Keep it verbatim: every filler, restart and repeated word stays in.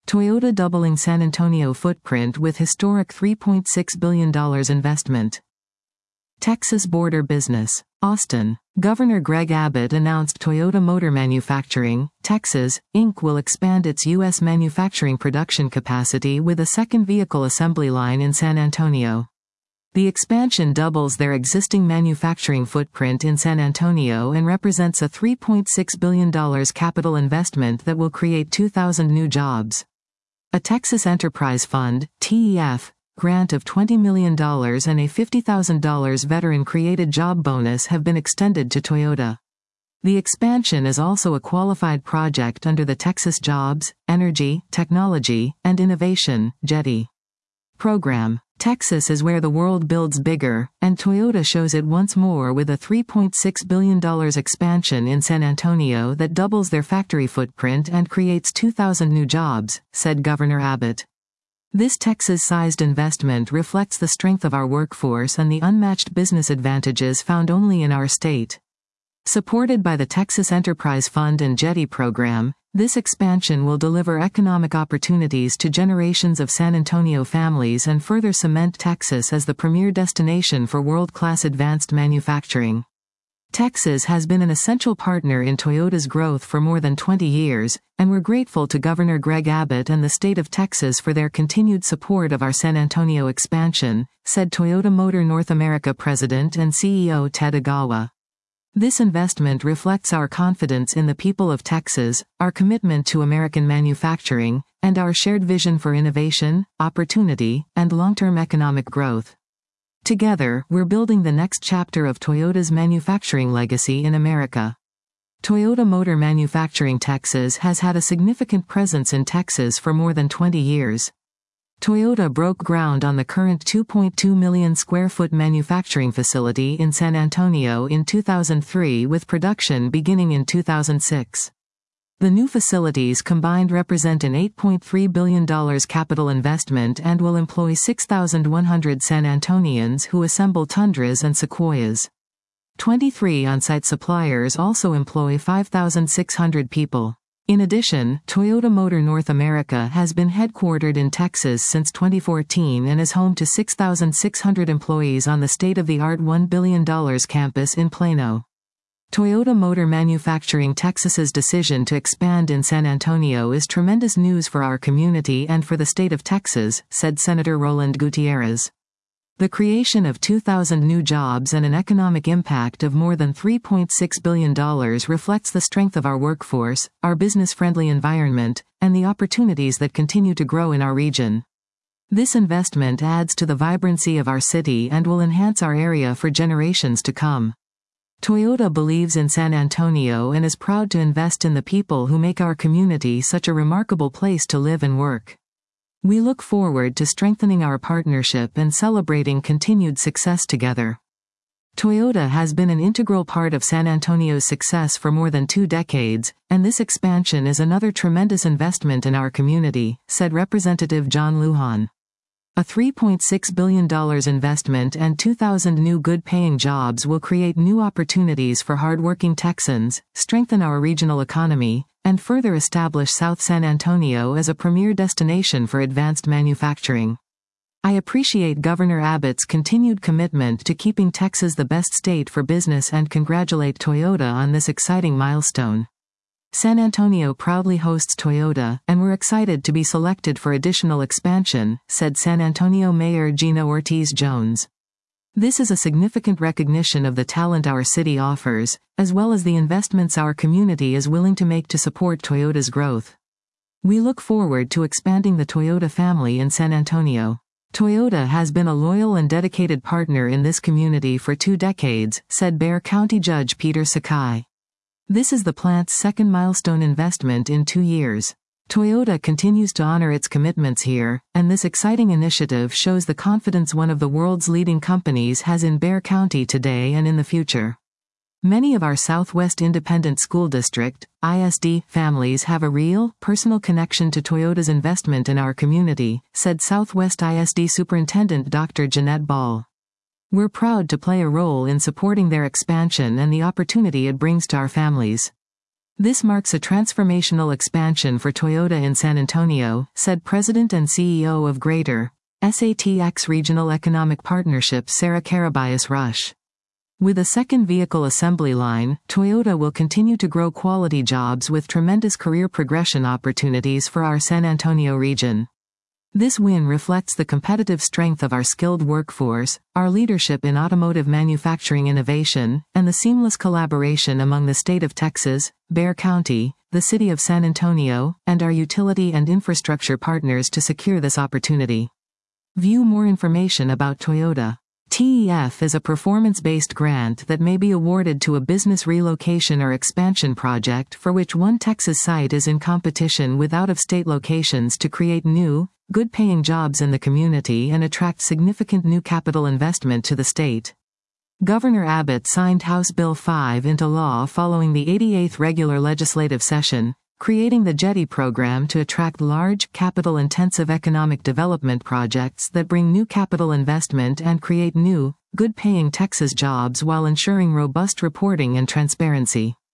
Toyota doubling San Antonio footprint with historic three point six billion dollars investment. Texas border business. Austin. Governor Greg Abbott announced Toyota Motor Manufacturing, Texas, Incorporated will expand its U S manufacturing production capacity with a second vehicle assembly line in San Antonio. The expansion doubles their existing manufacturing footprint in San Antonio and represents a three point six billion dollars capital investment that will create two thousand new jobs. A Texas Enterprise Fund, T E F, grant of twenty million dollars and a fifty thousand dollars veteran-created job bonus have been extended to Toyota. The expansion is also a qualified project under the Texas Jobs, Energy, Technology, and Innovation, JETI program. Texas is where the world builds bigger, and Toyota shows it once more with a three point six billion dollars expansion in San Antonio that doubles their factory footprint and creates two thousand new jobs, said Governor Abbott. This Texas-sized investment reflects the strength of our workforce and the unmatched business advantages found only in our state. Supported by the Texas Enterprise Fund and JETI program, this expansion will deliver economic opportunities to generations of San Antonio families and further cement Texas as the premier destination for world-class advanced manufacturing. Texas has been an essential partner in Toyota's growth for more than twenty years, and we're grateful to Governor Greg Abbott and the state of Texas for their continued support of our San Antonio expansion, said Toyota Motor North America President and C E O Ted Ogawa. This investment reflects our confidence in the people of Texas, our commitment to American manufacturing, and our shared vision for innovation, opportunity, and long-term economic growth. Together, we're building the next chapter of Toyota's manufacturing legacy in America. Toyota Motor Manufacturing Texas has had a significant presence in Texas for more than twenty years. Toyota broke ground on the current two point two million square foot manufacturing facility in San Antonio in two thousand three with production beginning in two thousand six. The new facilities combined represent an eight point three billion dollars capital investment and will employ six thousand one hundred San Antonians who assemble Tundras and Sequoias. twenty-three on-site suppliers also employ five thousand six hundred people. In addition, Toyota Motor North America has been headquartered in Texas since twenty fourteen and is home to six thousand six hundred employees on the state-of-the-art one billion dollars campus in Plano. Toyota Motor Manufacturing Texas's decision to expand in San Antonio is tremendous news for our community and for the state of Texas, said Senator Roland Gutierrez. The creation of two thousand new jobs and an economic impact of more than three point six billion dollars reflects the strength of our workforce, our business-friendly environment, and the opportunities that continue to grow in our region. This investment adds to the vibrancy of our city and will enhance our area for generations to come. Toyota believes in San Antonio and is proud to invest in the people who make our community such a remarkable place to live and work. We look forward to strengthening our partnership and celebrating continued success together. Toyota has been an integral part of San Antonio's success for more than two decades, and this expansion is another tremendous investment in our community, said Representative John Lujan. A three point six billion dollars investment and two thousand new good-paying jobs will create new opportunities for hardworking Texans, strengthen our regional economy, and further establish South San Antonio as a premier destination for advanced manufacturing. I appreciate Governor Abbott's continued commitment to keeping Texas the best state for business and congratulate Toyota on this exciting milestone. San Antonio proudly hosts Toyota, and we're excited to be selected for additional expansion, said San Antonio Mayor Gina Ortiz Jones. This is a significant recognition of the talent our city offers, as well as the investments our community is willing to make to support Toyota's growth. We look forward to expanding the Toyota family in San Antonio. Toyota has been a loyal and dedicated partner in this community for two decades, said Bexar County Judge Peter Sakai. This is the plant's second milestone investment in two years. Toyota continues to honor its commitments here, and this exciting initiative shows the confidence one of the world's leading companies has in Bexar County today and in the future. Many of our Southwest Independent School District, I S D, families have a real, personal connection to Toyota's investment in our community, said Southwest I S D Superintendent Doctor Jeanette Ball. We're proud to play a role in supporting their expansion and the opportunity it brings to our families. This marks a transformational expansion for Toyota in San Antonio, said President and C E O of Greater S A T X Regional Economic Partnership Sarah Karabayas-Rush. With a second vehicle assembly line, Toyota will continue to grow quality jobs with tremendous career progression opportunities for our San Antonio region. This win reflects the competitive strength of our skilled workforce, our leadership in automotive manufacturing innovation, and the seamless collaboration among the state of Texas, Bexar County, the city of San Antonio, and our utility and infrastructure partners to secure this opportunity. View more information about Toyota. T E F is a performance-based grant that may be awarded to a business relocation or expansion project for which one Texas site is in competition with out-of-state locations to create new, good-paying jobs in the community and attract significant new capital investment to the state. Governor Abbott signed House Bill five into law following the eighty-eighth regular legislative session, creating the JETI program to attract large, capital-intensive economic development projects that bring new capital investment and create new, good-paying Texas jobs while ensuring robust reporting and transparency.